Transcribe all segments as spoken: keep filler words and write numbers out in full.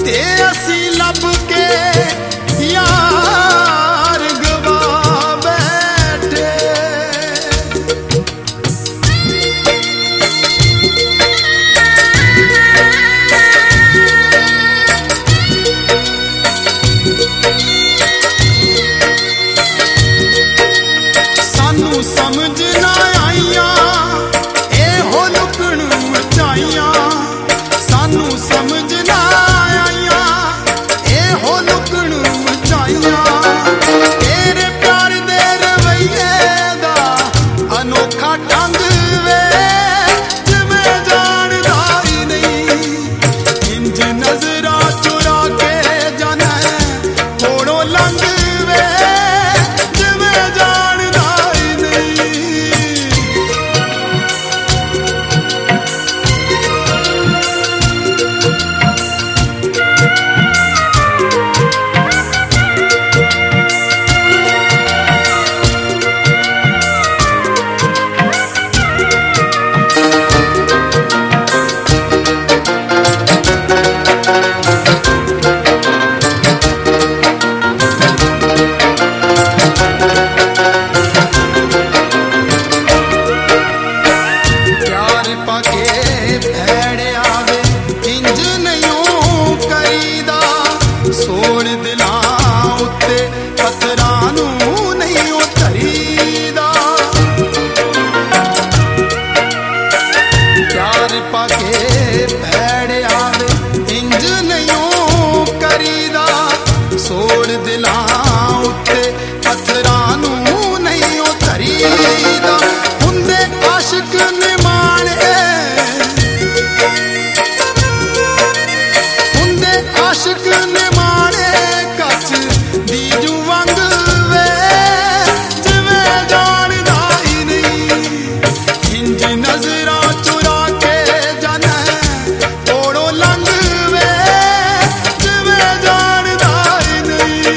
ते असी लब के यार गवा बैठे। सानू समझ ना आईया ए हो लुकण मचाइया, सानू समझ ना आईया ए हो लुकण मचाइया। तेरे प्यार दे रवैये दा अनोखा ढंग वे जिवें जानदा ही नहीं, इंज नजरा चुरा के जाना कोड़ों लंघ वे जिवें जानदा ही नहीं। प्यार पाके भैड़ आवे इंज नहीं करीदा, सोड़ दिलां उत्ते पत्थरां नूं नहीं धरीदा। प्यार पाके भैड़ आवे इंज नहीं करीदा, सोड़ दिलां उत्ते पत्थरां नूं नहीं धरीदा। हुंदे आशिक ने माणे, हुंदे आशिक ने माणे कच दी जुवंग वे जिवें जानदा ही नहीं, इंज नजरा चुरा के जाना कोड़ों लंघ वे जिवें जानदा ही नहीं।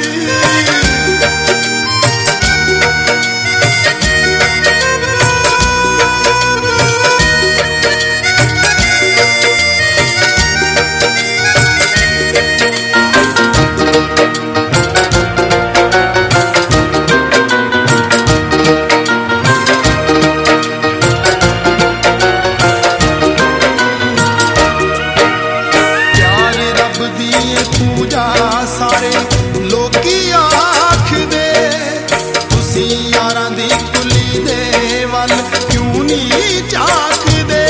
प्यार रब दी पूजा सारे लोकी आखदे, तुसी यारां दी कुली दे वल क्यों नहीं झाकदे।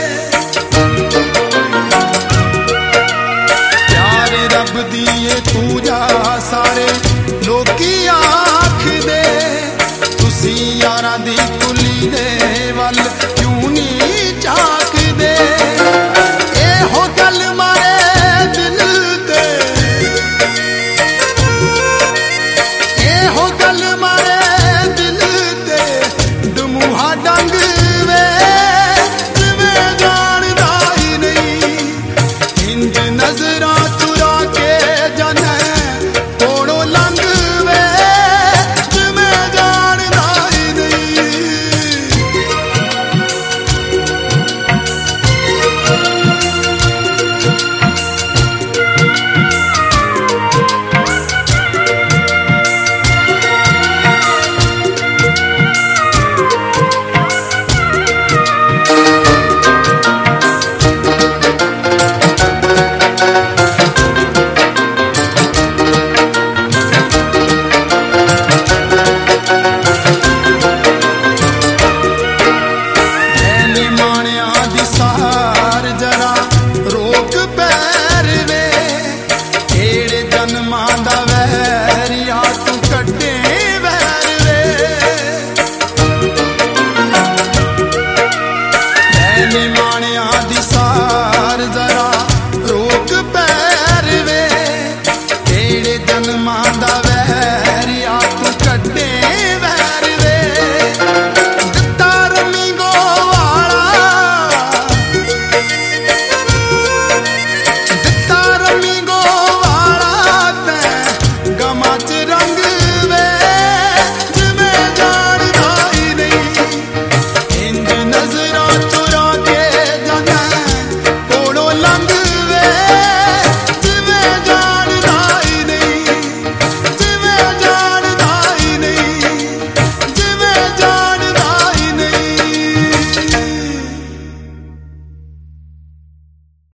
प्यार रब दी पूजा सारे लोकी आखदे, तुसी यारां दी कुली दे वल क्यों नहीं झाकदे। ए हो गल मारे दिल ते, ए हो गल मारे दिल ते दमूहा डंग वे जिवें जानदा ही नहीं, इंज